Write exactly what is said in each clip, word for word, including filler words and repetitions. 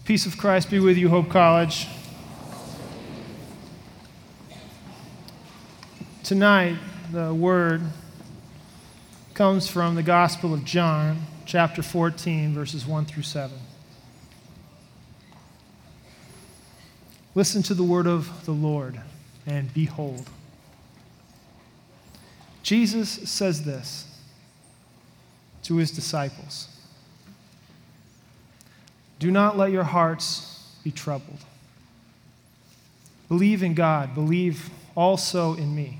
Peace of Christ be with you, Hope College. Tonight, the word comes from the Gospel of John, chapter fourteen, verses one through seven. Listen to the word of the Lord, and behold. Jesus says this to his disciples: do not let your hearts be troubled. Believe in God, believe also in me.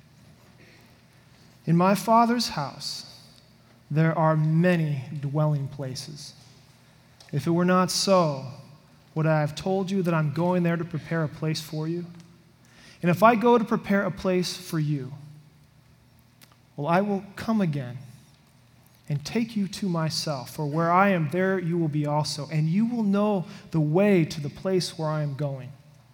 In my Father's house there are many dwelling places. If it were not so, would I have told you that I'm going there to prepare a place for you? And if I go to prepare a place for you, well, I will come again and take you to myself, for where I am, there you will be also, and you will know the way to the place where I am going.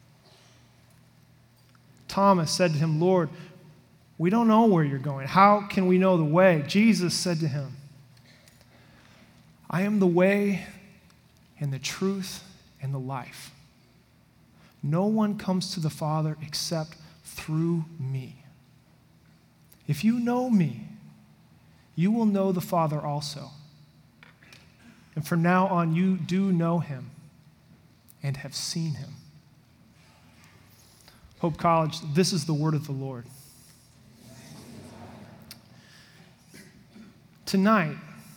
Thomas said to him, Lord, we don't know where you're going. How can we know the way? Jesus said to him, I am the way and the truth and the life. No one comes to the Father except through me. If you know me, you will know the Father also. And from now on, you do know him and have seen him. Hope College, this is the word of the Lord. Tonight,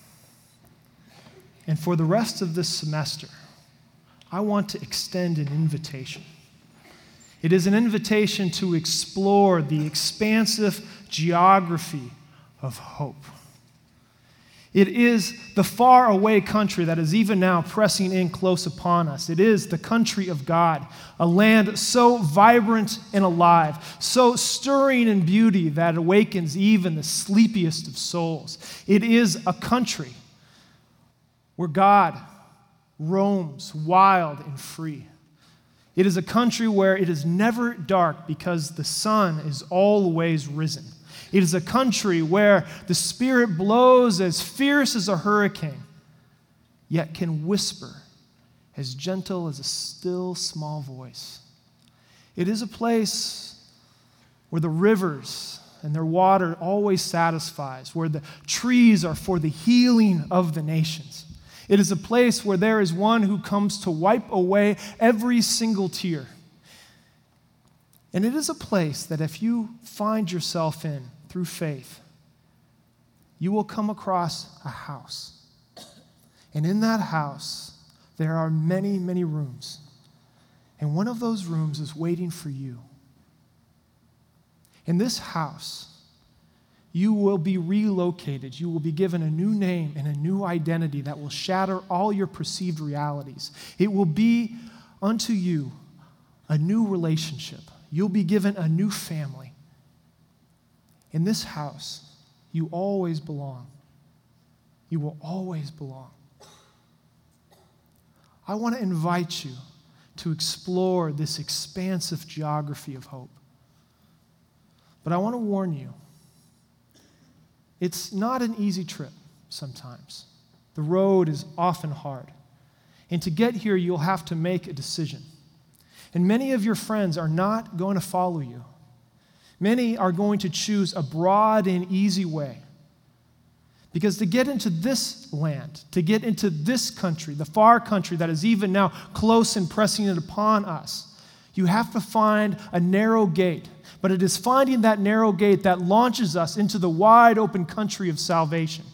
and for the rest of this semester, I want to extend an invitation. It is an invitation to explore the expansive geography of hope. It is the faraway country that is even now pressing in close upon us. It is the country of God, a land so vibrant and alive, so stirring in beauty that awakens even the sleepiest of souls. It is a country where God roams wild and free. It is a country where it is never dark because the sun is always risen. It is a country where the Spirit blows as fierce as a hurricane, yet can whisper as gentle as a still small voice. It is a place where the rivers and their water always satisfies, where the trees are for the healing of the nations. It is a place where there is one who comes to wipe away every single tear. And it is a place that if you find yourself in through faith, you will come across a house. And in that house, there are many, many rooms. And one of those rooms is waiting for you. In this house, you will be relocated. You will be given a new name and a new identity that will shatter all your perceived realities. It will be unto you a new relationship. You'll be given a new family. In this house, you always belong. You will always belong. I want to invite you to explore this expansive geography of hope. But I want to warn you, it's not an easy trip sometimes. The road is often hard. And to get here, you'll have to make a decision. And many of your friends are not going to follow you. Many are going to choose a broad and easy way. Because to get into this land, to get into this country, the far country that is even now close and pressing it upon us, you have to find a narrow gate. But it is finding that narrow gate that launches us into the wide open country of salvation.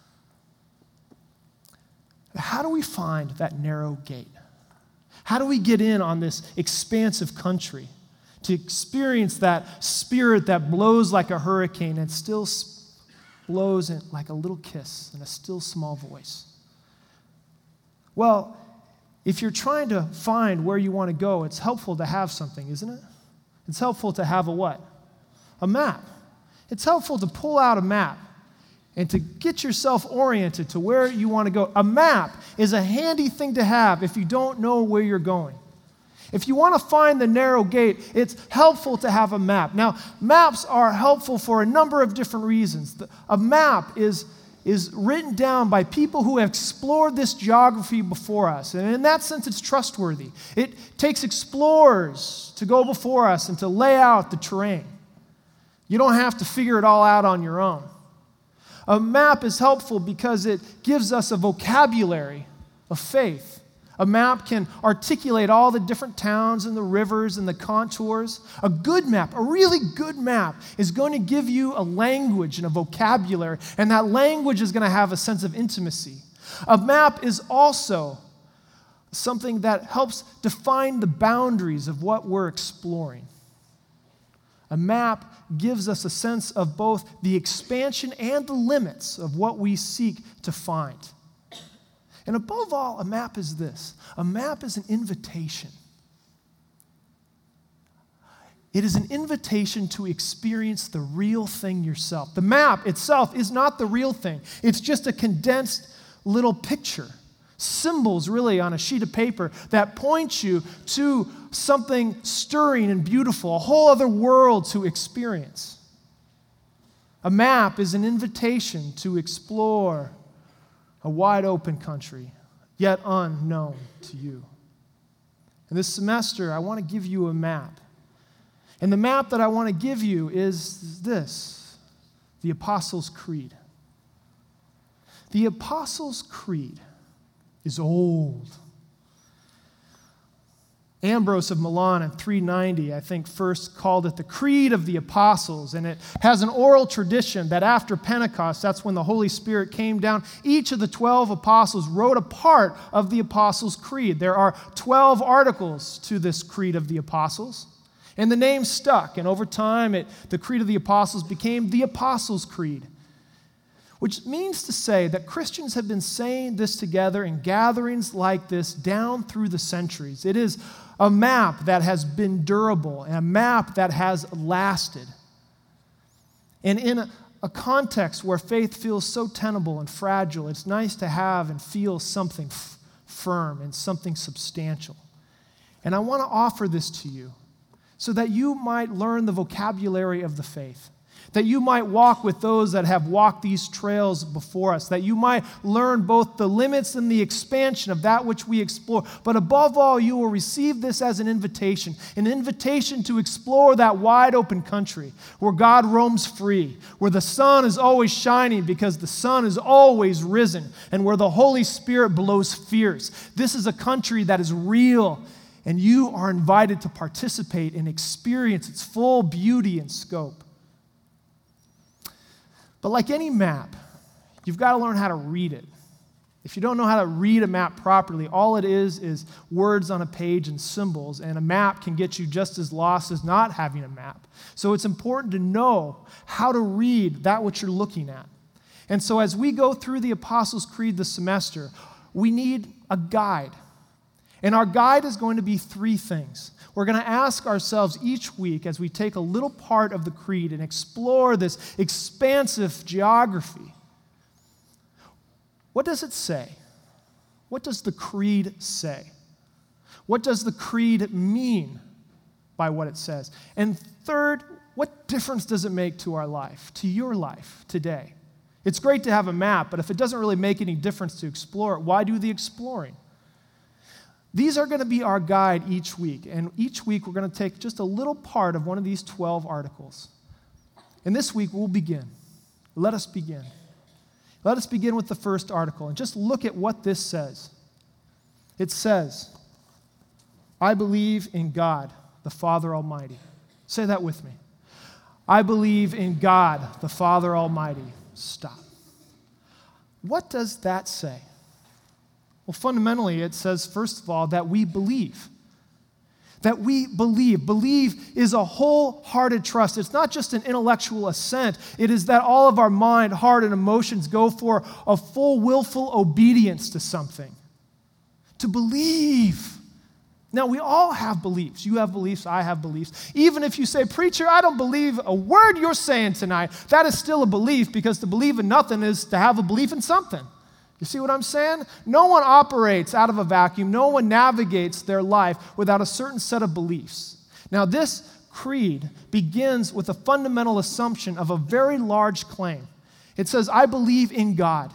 How do we find that narrow gate? How do we get in on this expansive country to experience that Spirit that blows like a hurricane and still blows in like a little kiss in a still small voice? Well, if you're trying to find where you want to go, it's helpful to have something, isn't it? It's helpful to have a what? A map. It's helpful to pull out a map and to get yourself oriented to where you want to go. A map is a handy thing to have if you don't know where you're going. If you want to find the narrow gate, it's helpful to have a map. Now, maps are helpful for a number of different reasons. A map is is written down by people who have explored this geography before us. And in that sense, it's trustworthy. It takes explorers to go before us and to lay out the terrain. You don't have to figure it all out on your own. A map is helpful because it gives us a vocabulary of faith. A map can articulate all the different towns and the rivers and the contours. A good map, a really good map, is going to give you a language and a vocabulary, and that language is going to have a sense of intimacy. A map is also something that helps define the boundaries of what we're exploring. A map gives us a sense of both the expansion and the limits of what we seek to find. And above all, a map is this. A map is an invitation. It is an invitation to experience the real thing yourself. The map itself is not the real thing. It's just a condensed little picture. Symbols, really, on a sheet of paper that point you to something stirring and beautiful, a whole other world to experience. A map is an invitation to explore a wide open country, yet unknown to you. And this semester, I want to give you a map. And the map that I want to give you is this, the Apostles' Creed. The Apostles' Creed is old. Ambrose of Milan in three ninety, I think, first called it the Creed of the Apostles, and it has an oral tradition that after Pentecost, that's when the Holy Spirit came down, each of the twelve apostles wrote a part of the Apostles' Creed. There are twelve articles to this Creed of the Apostles, and the name stuck, and over time, it, the Creed of the Apostles became the Apostles' Creed, which means to say that Christians have been saying this together in gatherings like this down through the centuries. It is a map that has been durable and a map that has lasted. And in a, a context where faith feels so tenable and fragile, it's nice to have and feel something f- firm and something substantial. And I want to offer this to you so that you might learn the vocabulary of the faith, that you might walk with those that have walked these trails before us, that you might learn both the limits and the expansion of that which we explore. But above all, you will receive this as an invitation, an invitation to explore that wide open country where God roams free, where the sun is always shining because the sun is always risen, and where the Holy Spirit blows fierce. This is a country that is real, and you are invited to participate and experience its full beauty and scope. But like any map, you've got to learn how to read it. If you don't know how to read a map properly, all it is is words on a page and symbols, and a map can get you just as lost as not having a map. So it's important to know how to read that which you're looking at. And so as we go through the Apostles' Creed this semester, we need a guide. And our guide is going to be three things. We're going to ask ourselves each week as we take a little part of the creed and explore this expansive geography. What does it say? What does the creed say? What does the creed mean by what it says? And third, what difference does it make to our life, to your life today? It's great to have a map, but if it doesn't really make any difference to explore it, why do the exploring? These are going to be our guide each week, and each week we're going to take just a little part of one of these twelve articles. And this week we'll begin. Let us begin. Let us begin with the first article, and just look at what this says. It says, I believe in God, the Father Almighty. Say that with me. I believe in God, the Father Almighty. Stop. What does that say? Well, fundamentally, it says, first of all, that we believe. That we believe. Believe is a wholehearted trust. It's not just an intellectual assent. It is that all of our mind, heart, and emotions go for a full, willful obedience to something. To believe. Now, we all have beliefs. You have beliefs. I have beliefs. Even if you say, preacher, I don't believe a word you're saying tonight, that is still a belief, because to believe in nothing is to have a belief in something. You see what I'm saying? No one operates out of a vacuum. No one navigates their life without a certain set of beliefs. Now, this creed begins with a fundamental assumption of a very large claim. It says, I believe in God.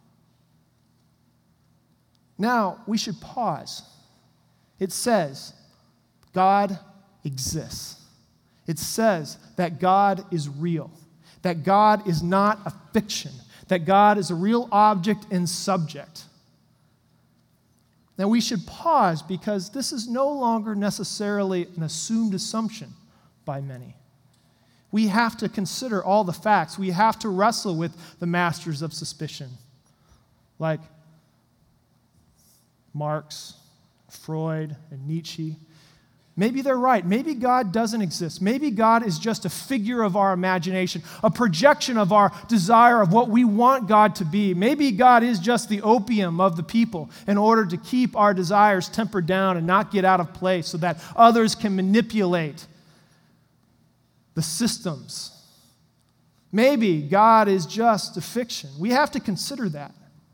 Now, we should pause. It says, God exists. It says that God is real, that God is not a fiction, that God is a real object and subject. Now, we should pause because this is no longer necessarily an assumed assumption by many. We have to consider all the facts. We have to wrestle with the masters of suspicion, like Marx, Freud, and Nietzsche. Maybe they're right. Maybe God doesn't exist. Maybe God is just a figure of our imagination, a projection of our desire of what we want God to be. Maybe God is just the opium of the people in order to keep our desires tempered down and not get out of place so that others can manipulate the systems. Maybe God is just a fiction. We have to consider that.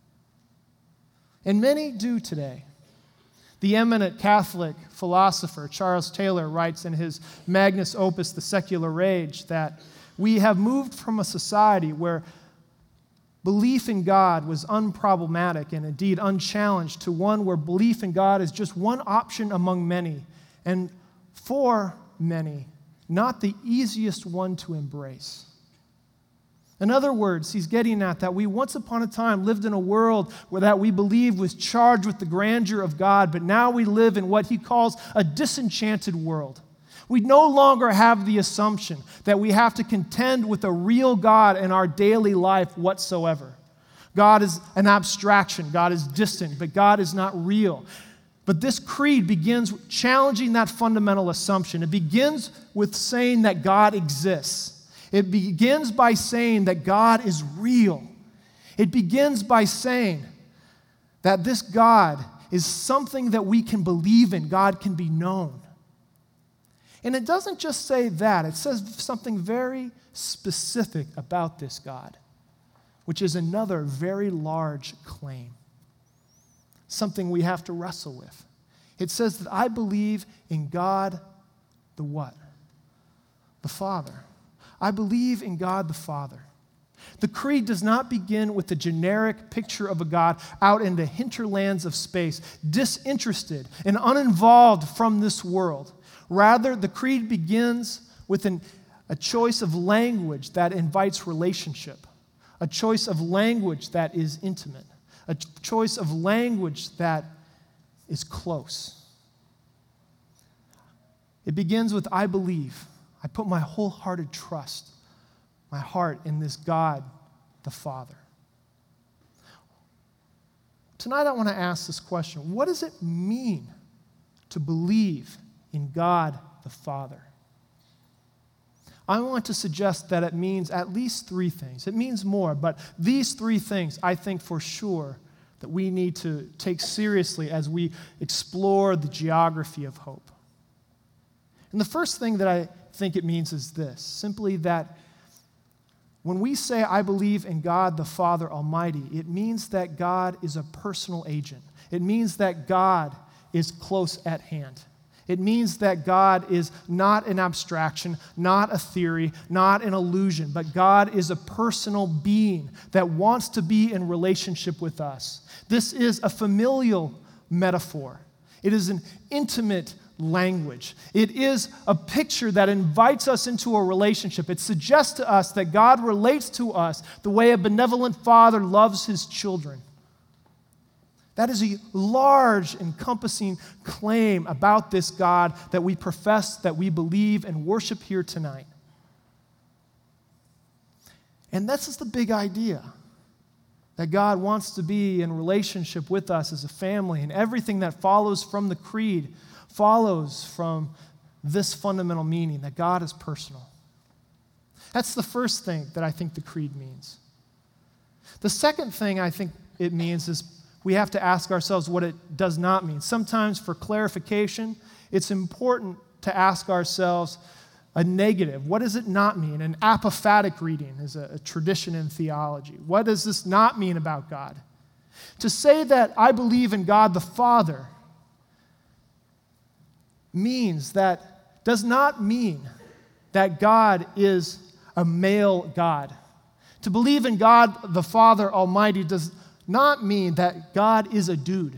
And many do today. The eminent Catholic philosopher Charles Taylor writes in his magnus opus, The Secular Age, that we have moved from a society where belief in God was unproblematic and indeed unchallenged to one where belief in God is just one option among many, and for many, not the easiest one to embrace. In other words, he's getting at that we once upon a time lived in a world where that we believed was charged with the grandeur of God, but now we live in what he calls a disenchanted world. We no longer have the assumption that we have to contend with a real God in our daily life whatsoever. God is an abstraction, God is distant, but God is not real. But this creed begins challenging that fundamental assumption. It begins with saying that God exists. It begins by saying that God is real. It begins by saying that this God is something that we can believe in. God can be known. And it doesn't just say that. It says something very specific about this God, which is another very large claim, something we have to wrestle with. It says that I believe in God the what? The Father. I believe in God the Father. The creed does not begin with the generic picture of a God out in the hinterlands of space, disinterested and uninvolved from this world. Rather, the creed begins with an, a choice of language that invites relationship, a choice of language that is intimate, a choice of language that is close. It begins with, I believe. I put my wholehearted trust, my heart in this God, the Father. Tonight I want to ask this question. What does it mean to believe in God, the Father? I want to suggest that it means at least three things. It means more, but these three things I think for sure that we need to take seriously as we explore the geography of hope. And the first thing that I think it means is this, simply that when we say, I believe in God the Father Almighty, it means that God is a personal agent. It means that God is close at hand. It means that God is not an abstraction, not a theory, not an illusion, but God is a personal being that wants to be in relationship with us. This is a familial metaphor. It is an intimate language. It is a picture that invites us into a relationship. It suggests to us that God relates to us the way a benevolent father loves his children. That is a large, encompassing claim about this God that we profess, that we believe and worship here tonight. And this is the big idea, that God wants to be in relationship with us as a family, and everything that follows from the creed follows from this fundamental meaning, that God is personal. That's the first thing that I think the creed means. The second thing I think it means is we have to ask ourselves what it does not mean. Sometimes for clarification, it's important to ask ourselves a negative. What does it not mean? An apophatic reading is a, a tradition in theology. What does this not mean about God? To say that I believe in God the Father means that, does not mean that God is a male God. To believe in God the Father Almighty does not mean that God is a dude.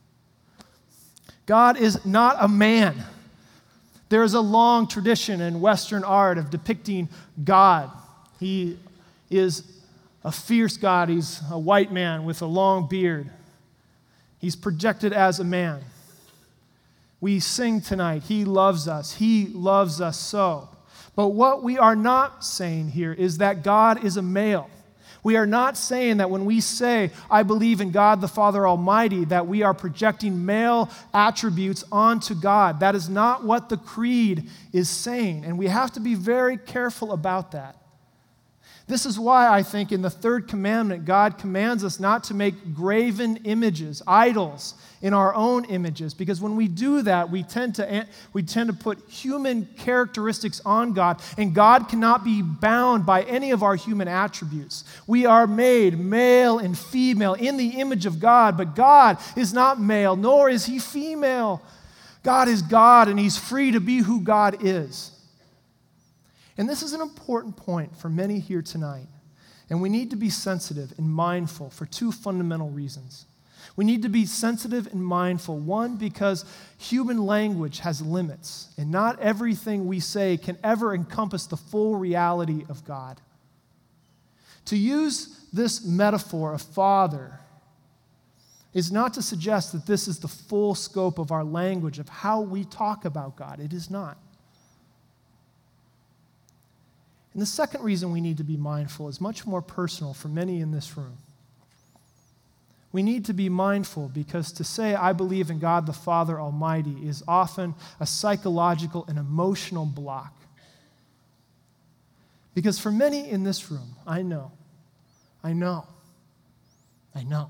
God is not a man. There is a long tradition in Western art of depicting God. He is a fierce God. He's a white man with a long beard. He's projected as a man. We sing tonight, He loves us. He loves us so. But what we are not saying here is that God is a male. We are not saying that when we say, I believe in God the Father Almighty, that we are projecting male attributes onto God. That is not what the creed is saying, and we have to be very careful about that. This is why I think in the third commandment, God commands us not to make graven images, idols, in our own images, because when we do that, we tend to we tend to put human characteristics on God, and God cannot be bound by any of our human attributes. We are made male and female in the image of God, but God is not male, nor is He female. God is God, and He's free to be who God is. And this is an important point for many here tonight, and we need to be sensitive and mindful for two fundamental reasons. We need to be sensitive and mindful, one, because human language has limits, and not everything we say can ever encompass the full reality of God. To use this metaphor of father is not to suggest that this is the full scope of our language, of how we talk about God. It is not. And the second reason we need to be mindful is much more personal for many in this room. We need to be mindful because to say, I believe in God the Father Almighty, is often a psychological and emotional block. Because for many in this room, I know, I know, I know,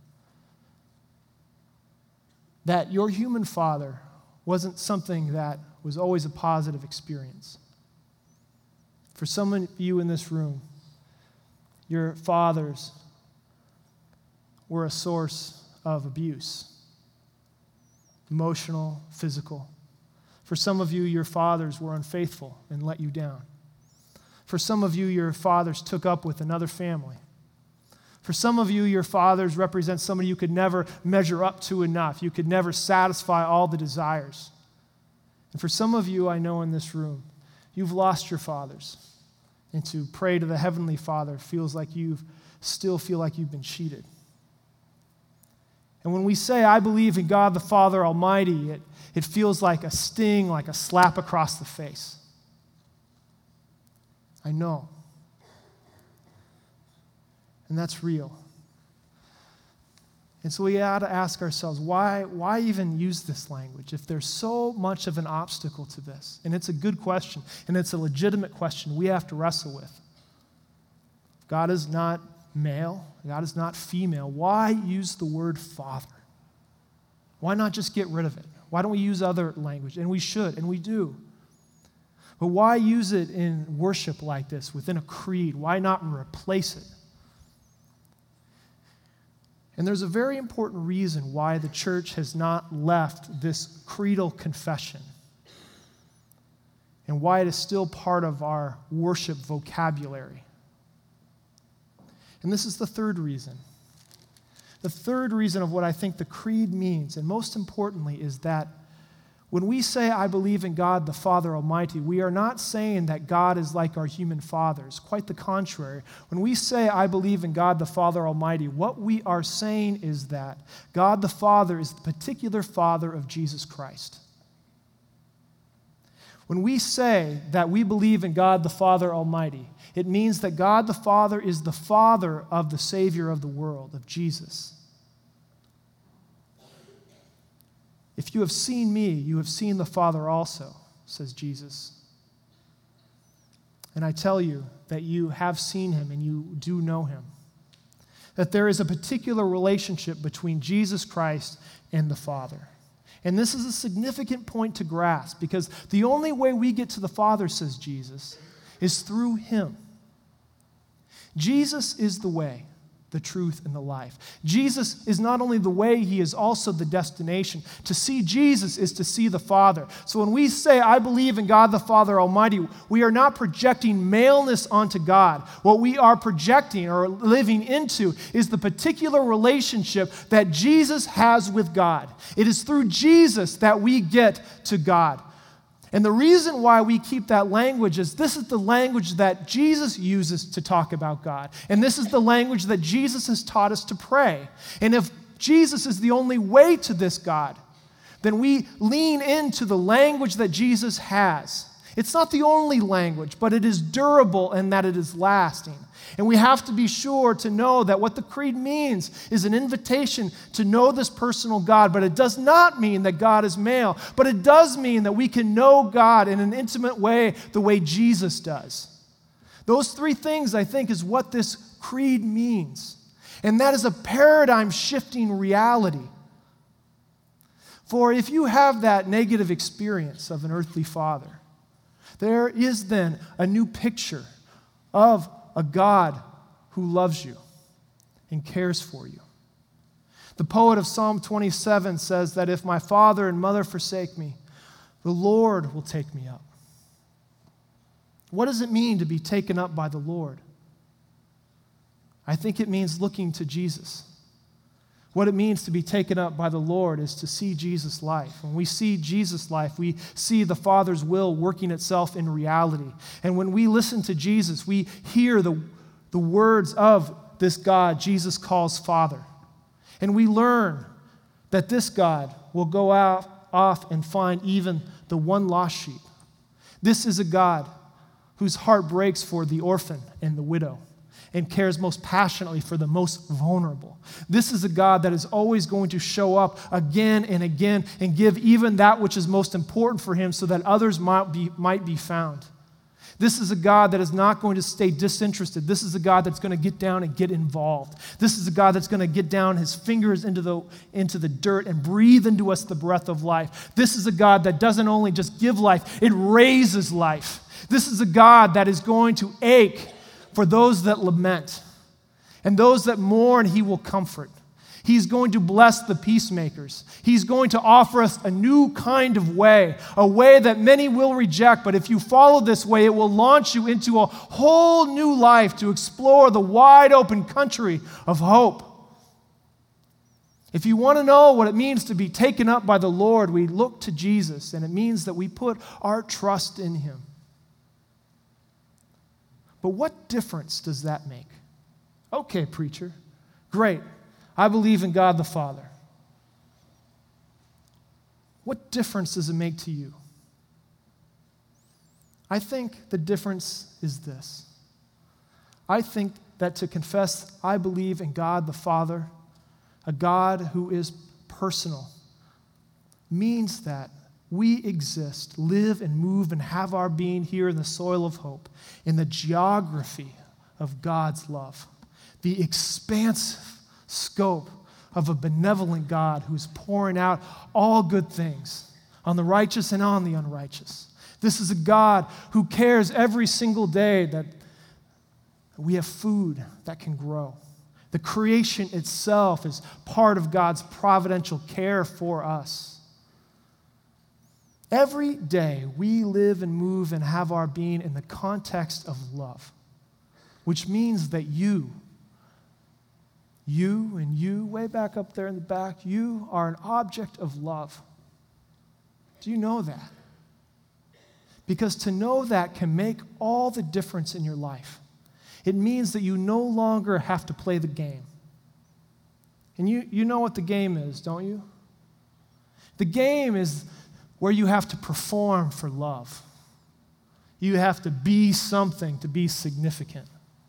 that your human father wasn't something that was always a positive experience. For some of you in this room, your fathers were a source of abuse, emotional, physical. For some of you, your fathers were unfaithful and let you down. For some of you, your fathers took up with another family. For some of you, your fathers represent somebody you could never measure up to enough. You could never satisfy all the desires. And for some of you, I know in this room, you've lost your fathers. And to pray to the Heavenly Father feels like you still feel like you've been cheated. And when we say, I believe in God the Father Almighty, it, it feels like a sting, like a slap across the face. I know. And that's real. And so we ought to ask ourselves, why, why even use this language if there's so much of an obstacle to this? And it's a good question, and it's a legitimate question we have to wrestle with. God is not male, God is not female. Why use the word father? Why not just get rid of it? Why don't we use other language? And we should, and we do. But why use it in worship like this, within a creed? Why not replace it? And there's a very important reason why the church has not left this creedal confession and why it is still part of our worship vocabulary. And this is the third reason. The third reason of what I think the creed means, and most importantly, is that when we say, I believe in God the Father Almighty, we are not saying that God is like our human fathers. Quite the contrary. When we say, I believe in God the Father Almighty, what we are saying is that God the Father is the particular Father of Jesus Christ. When we say that we believe in God the Father Almighty, it means that God the Father is the Father of the Savior of the world, of Jesus. If you have seen me, you have seen the Father also, says Jesus. And I tell you that you have seen him and you do know him. That there is a particular relationship between Jesus Christ and the Father. And this is a significant point to grasp because the only way we get to the Father, says Jesus, is through him. Jesus is the way. the truth, and the life. Jesus is not only the way, he is also the destination. To see Jesus is to see the Father. So when we say, I believe in God the Father Almighty, we are not projecting maleness onto God. What we are projecting or living into is the particular relationship that Jesus has with God. It is through Jesus that we get to God. And the reason why we keep that language is this is the language that Jesus uses to talk about God. And this is the language that Jesus has taught us to pray. And if Jesus is the only way to this God, then we lean into the language that Jesus has. It's not the only language, but it is durable and that it is lasting. And we have to be sure to know that what the creed means is an invitation to know this personal God, but it does not mean that God is male, but it does mean that we can know God in an intimate way the way Jesus does. Those three things, I think, is what this creed means. And that is a paradigm-shifting reality. For if you have that negative experience of an earthly father, there is then a new picture of a God who loves you and cares for you. The poet of Psalm twenty-seven says that if my father and mother forsake me, the Lord will take me up. What does it mean to be taken up by the Lord? I think it means looking to Jesus. What it means to be taken up by the Lord is to see Jesus' life. When we see Jesus' life, we see the Father's will working itself in reality. And when we listen to Jesus, we hear the, the words of this God Jesus calls Father. And we learn that this God will go out, off and find even the one lost sheep. This is a God whose heart breaks for the orphan and the widow, and cares most passionately for the most vulnerable. This is a God that is always going to show up again and again and give even that which is most important for him so that others might be, might be found. This is a God that is not going to stay disinterested. This is a God that's going to get down and get involved. This is a God that's going to get down his fingers into the, into the dirt and breathe into us the breath of life. This is a God that doesn't only just give life, it raises life. This is a God that is going to ache for those that lament, and those that mourn, he will comfort. He's going to bless the peacemakers. He's going to offer us a new kind of way, a way that many will reject, but if you follow this way, it will launch you into a whole new life to explore the wide open country of hope. If you want to know what it means to be taken up by the Lord, we look to Jesus, and it means that we put our trust in him. But what difference does that make? Okay, preacher, great. I believe in God the Father. What difference does it make to you? I think the difference is this. I think that to confess I believe in God the Father, a God who is personal, means that we exist, live and move and have our being here in the soil of hope, in the geography of God's love, the expansive scope of a benevolent God who's pouring out all good things on the righteous and on the unrighteous. This is a God who cares every single day that we have food that can grow. The creation itself is part of God's providential care for us. Every day, we live and move and have our being in the context of love, which means that you, you and you, way back up there in the back, you are an object of love. Do you know that? Because to know that can make all the difference in your life. It means that you no longer have to play the game. And you, you know what the game is, don't you? The game is where you have to perform for love. You have to be something to be significant.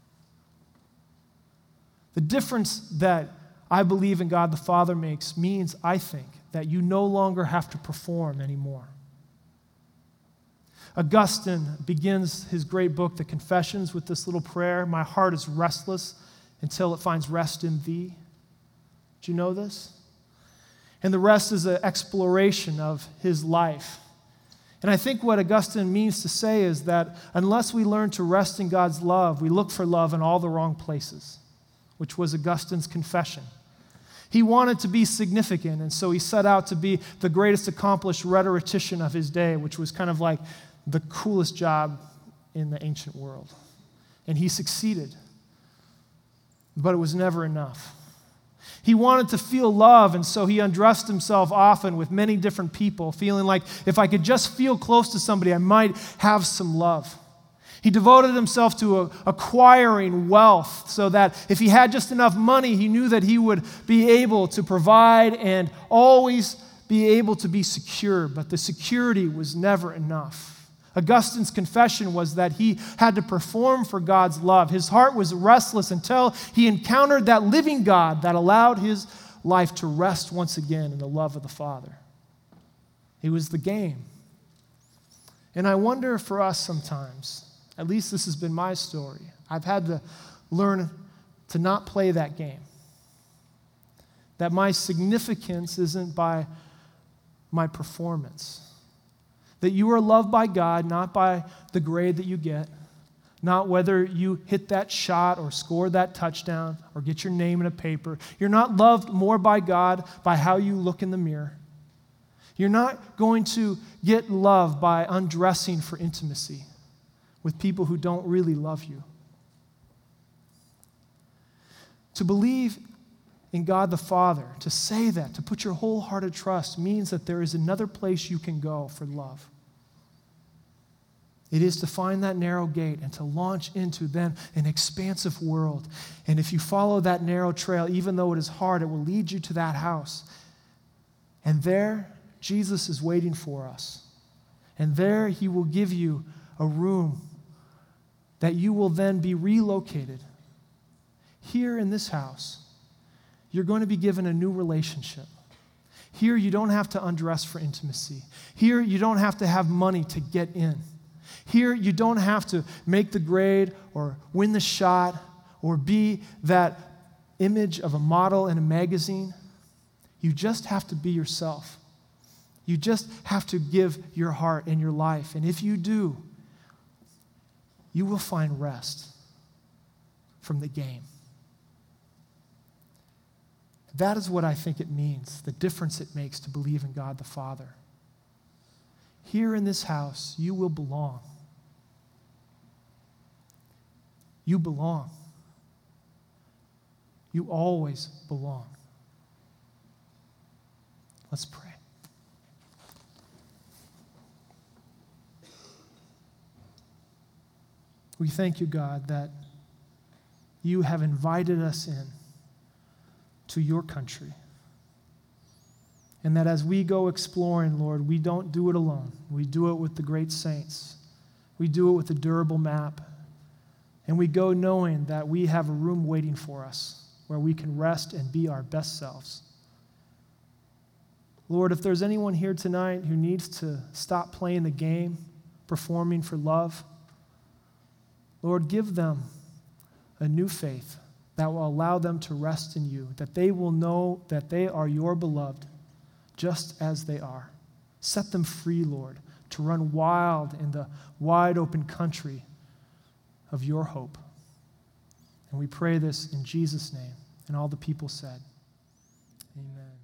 The difference that I believe in God the Father makes means, I think, that you no longer have to perform anymore. Augustine begins his great book, The Confessions, with this little prayer: my heart is restless until it finds rest in thee. Do you know this? And the rest is an exploration of his life. And I think what Augustine means to say is that unless we learn to rest in God's love, we look for love in all the wrong places. which was Augustine's Confession. He wanted to be significant, and so he set out to be the greatest accomplished rhetorician of his day, which was kind of like the coolest job in the ancient world. And he succeeded, but it was never enough. He wanted to feel love, and so he undressed himself often with many different people, feeling like if I could just feel close to somebody, I might have some love. He devoted himself to a, acquiring wealth so that if he had just enough money, he knew that he would be able to provide and always be able to be secure, but the security was never enough. Augustine's confession was that he had to perform for God's love. His heart was restless until he encountered that living God that allowed his life to rest once again in the love of the Father. It was the game. And I wonder for us sometimes, at least this has been my story, I've had to learn to not play that game. That my significance isn't by my performance. That you are loved by God, not by the grade that you get, not whether you hit that shot or score that touchdown or get your name in a paper. You're not loved more by God by how you look in the mirror. You're not going to get love by undressing for intimacy with people who don't really love you. To believe in God the Father, to say that, to put your wholehearted trust, means that there is another place you can go for love. It is to find that narrow gate and to launch into then an expansive world. And if you follow that narrow trail, even though it is hard, it will lead you to that house. And there, Jesus is waiting for us. And there, he will give you a room that you will then be relocated. Here in this house, you're going to be given a new relationship. Here, you don't have to undress for intimacy. Here, you don't have to have money to get in. Here, you don't have to make the grade or win the shot or be that image of a model in a magazine. You just have to be yourself. You just have to give your heart and your life. And if you do, you will find rest from the game. That is what I think it means, the difference it makes to believe in God the Father. Here in this house, you will belong. You belong. You always belong. Let's pray. We thank you, God, that you have invited us in to your country. And that as we go exploring, Lord, we don't do it alone. We do it with the great saints. We do it with a durable map. And we go knowing that we have a room waiting for us where we can rest and be our best selves. Lord, if there's anyone here tonight who needs to stop playing the game, performing for love, Lord, give them a new faith that will allow them to rest in you, that they will know that they are your beloved just as they are. Set them free, Lord, to run wild in the wide open country of your hope. And we pray this in Jesus' name. And all the people said, amen.